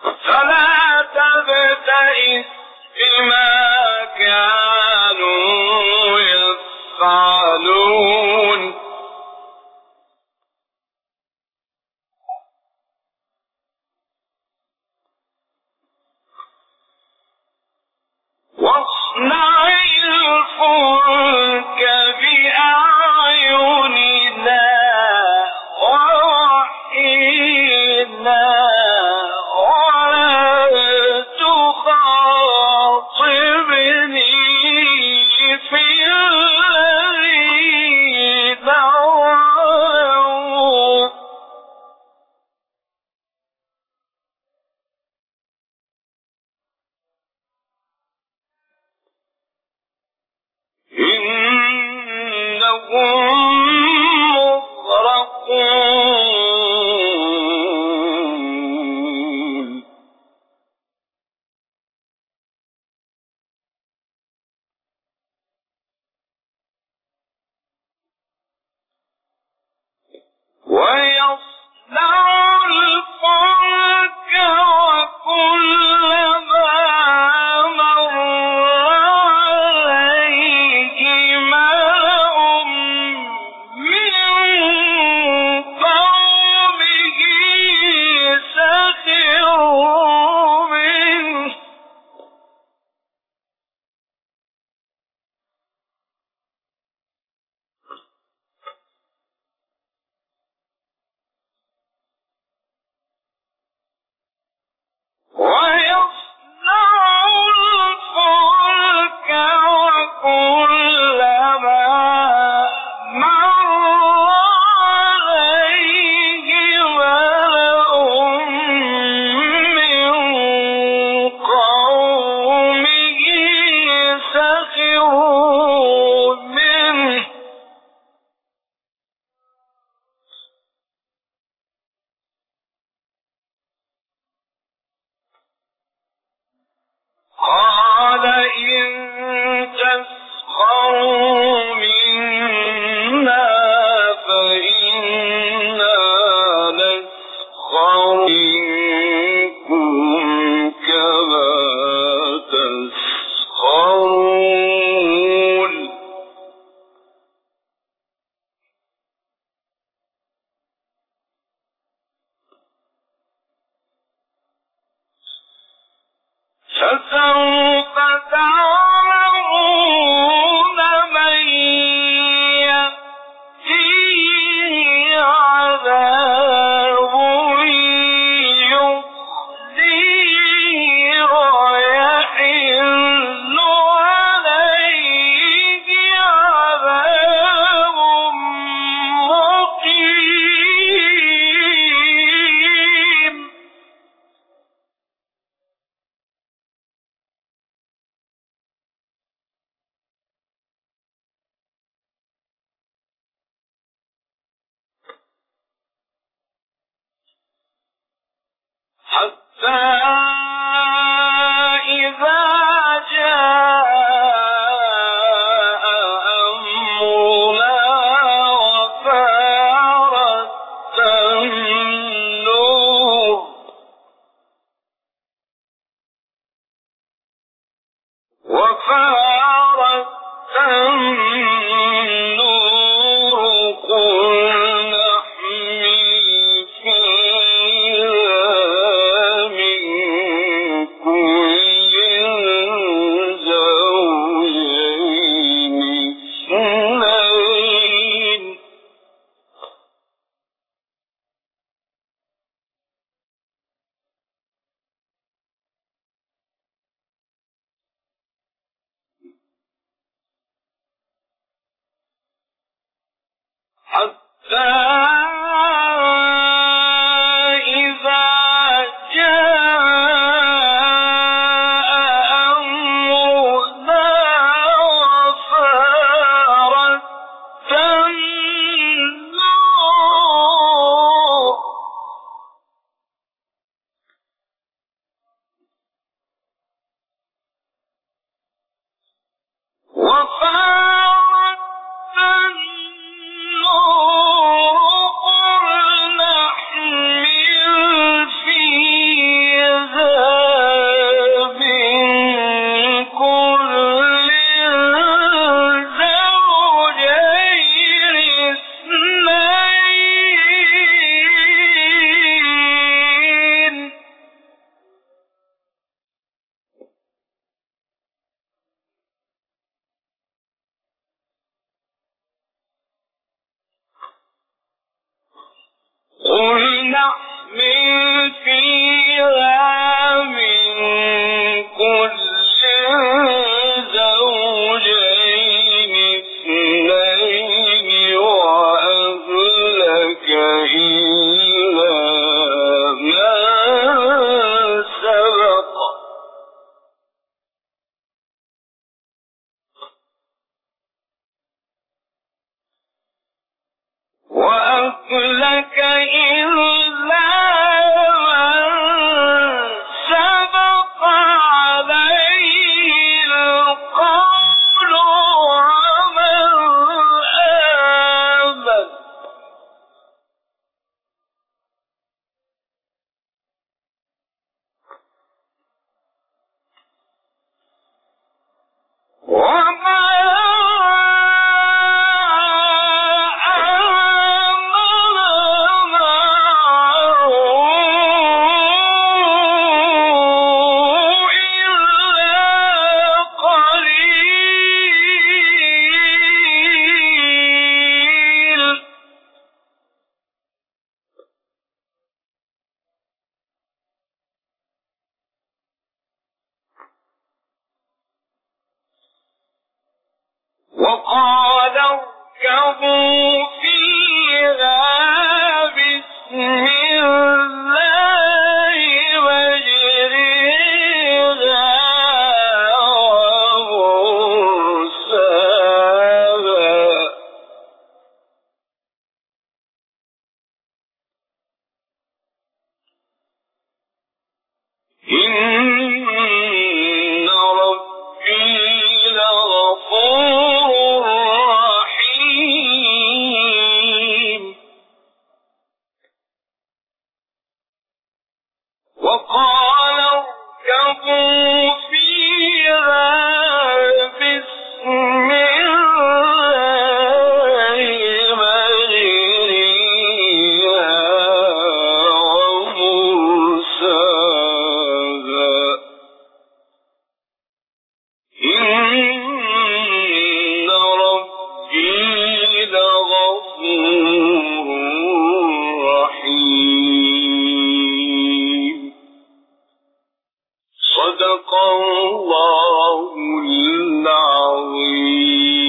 فلا تبتئس بما كانوا يفعلون واصنع الفلك بأعيننا ووحينا ولا تخاطبني في الذين ظلموا إنهم مغرقون ويصنع الفلك وكلما مر عليه ملأ من قومه سخروا منه ويصنع الفلك وكلما مر عليه ملأ من قومه سخروا منه قال إن تسخروا منا فإنا نسخر منكم كما تسخرون فسوف تعلمون من يأتيه عذاب يخزيه ويحل عليه عذاب مقيم حتى إذا جاء أمرنا وفارت النور قل نحمل فيها من كل زوجين اثنين حتى إذا جاء أمرنا وفارت النور قل نحمل فيها من كل زوجين اثنين وأهلك إلا ما سبق وأهلك إلا من سبق عليه القول ومن آمن وما وقال اركبوا فيها بسم الله مجريها ومرساها إن ربي لغفور رحيم وقال اركبوا فيها بسم الله مجريها ومرساها إن ربي لغفور رحيم صدق الله العظيم